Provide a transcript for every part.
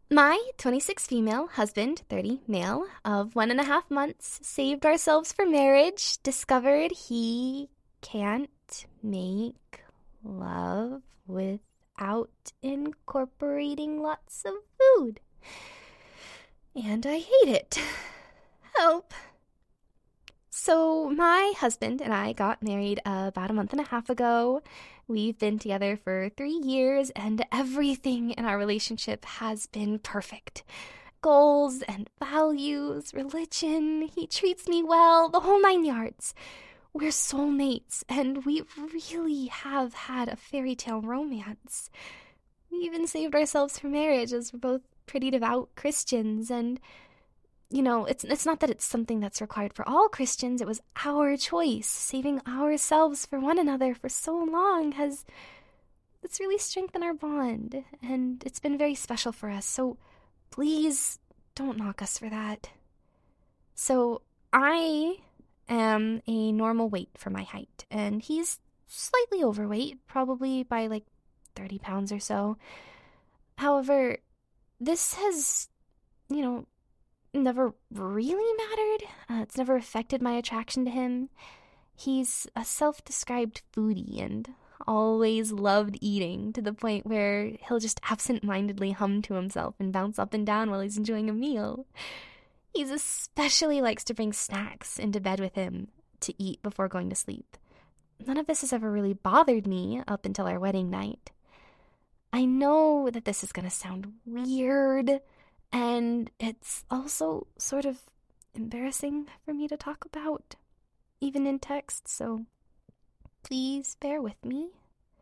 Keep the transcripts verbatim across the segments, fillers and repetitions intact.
My twenty-six female, husband, thirty male, of one and a half months, saved ourselves for marriage, discovered he can't make love without incorporating lots of food. And I hate it. Help. So my husband and I got married uh, about a month and a half ago. We've been together for three years, and everything in our relationship has been perfect. Goals and values, religion, he treats me well, the whole nine yards. We're soulmates, and we really have had a fairy tale romance. We even saved ourselves for marriage, as we're both pretty devout Christians, and you know, it's it's not that it's something that's required for all Christians. It was our choice. Saving ourselves for one another for so long has, it's really strengthened our bond, and it's been very special for us. So please don't knock us for that. So I am a normal weight for my height, and he's slightly overweight, probably by like thirty pounds or so. However, this has, you know, never really mattered. Uh, it's never affected my attraction to him. He's a self-described foodie and always loved eating, to the point where he'll just absent-mindedly hum to himself and bounce up and down while he's enjoying a meal. He especially likes to bring snacks into bed with him to eat before going to sleep. None of this has ever really bothered me up until our wedding night. I know that this is going to sound weird, and it's also sort of embarrassing for me to talk about, even in text, so please bear with me.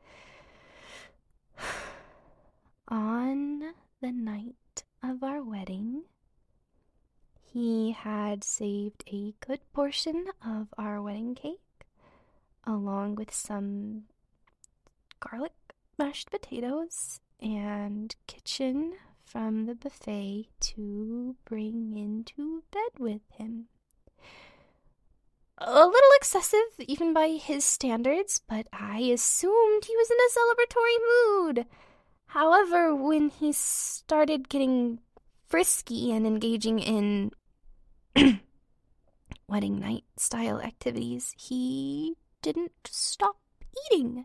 On the night of our wedding, he had saved a good portion of our wedding cake, along with some garlic mashed potatoes and kitchen from the buffet to bring into bed with him. A little excessive, even by his standards, but I assumed he was in a celebratory mood. However, when he started getting frisky and engaging in wedding night style activities, he didn't stop eating.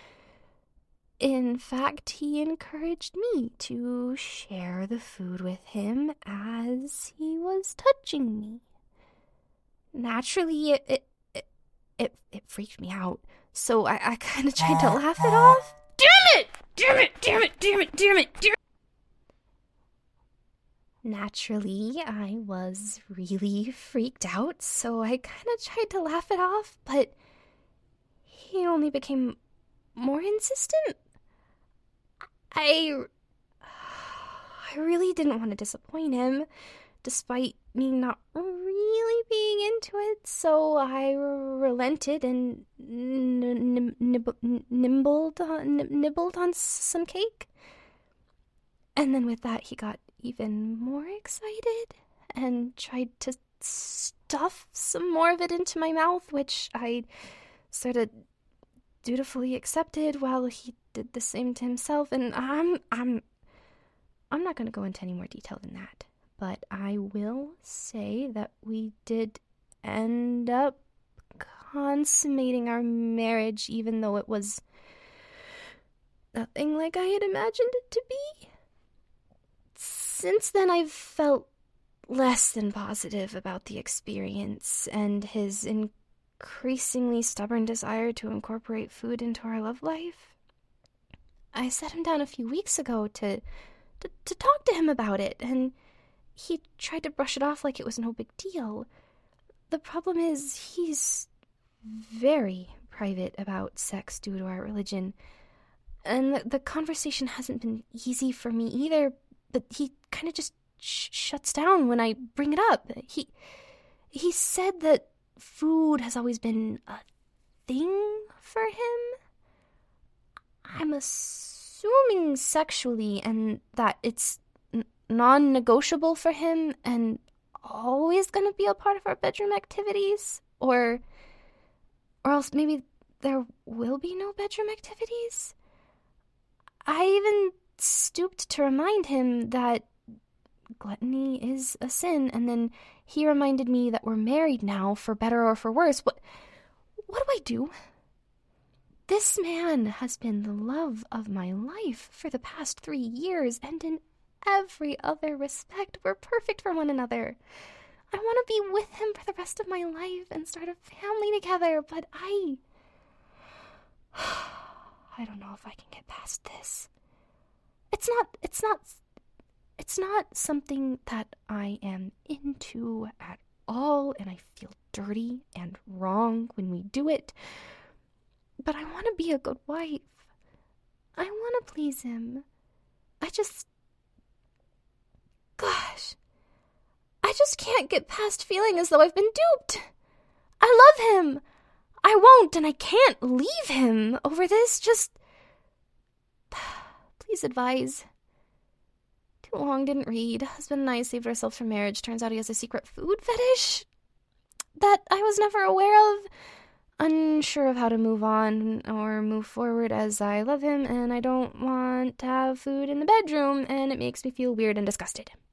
In fact, he encouraged me to share the food with him as he was touching me. Naturally, it it it, it, it freaked me out, so I, I kind of tried to laugh it off. Damn it! Damn it! Damn it! Damn it! Damn it! Damn it! Naturally, I was really freaked out, so I kind of tried to laugh it off, but he only became more insistent. I, I really didn't want to disappoint him, despite me not really being into it, so I relented and n- nib- nibbled, on, nibbled on some cake. And then with that, he got even more excited and tried to stuff some more of it into my mouth, which I sort of dutifully accepted while he did the same to himself. And I'm I'm I'm not going to go into any more detail than that, but I will say that we did end up consummating our marriage, even though it was nothing like I had imagined it to be. Since then, I've felt less than positive about the experience and his increasingly stubborn desire to incorporate food into our love life. I sat him down a few weeks ago to, to, to talk to him about it, and he tried to brush it off like it was no big deal. The problem is he's very private about sex due to our religion, and the, the conversation hasn't been easy for me either, but he kind of just sh- shuts down when I bring it up. He he said that food has always been a thing for him. I'm assuming sexually, and that it's n- non-negotiable for him and always going to be a part of our bedroom activities, or or else maybe there will be no bedroom activities. I even stooped to remind him that gluttony is a sin, and then he reminded me that we're married now, for better or for worse. What, what do I do? This man has been the love of my life for the past three years, and in every other respect, we're perfect for one another. I want to be with him for the rest of my life and start a family together, but I... I don't know if I can get past this. It's not, it's not, it's not something that I am into at all, and I feel dirty and wrong when we do it. But I want to be a good wife. I want to please him. I just... Gosh. I just can't get past feeling as though I've been duped. I love him. I won't, and I can't leave him over this. Just... Please advise. Too long, didn't read. Husband and I saved ourselves for marriage. Turns out he has a secret food fetish that I was never aware of. Unsure of how to move on or move forward, as I love him and I don't want to have food in the bedroom, and it makes me feel weird and disgusted.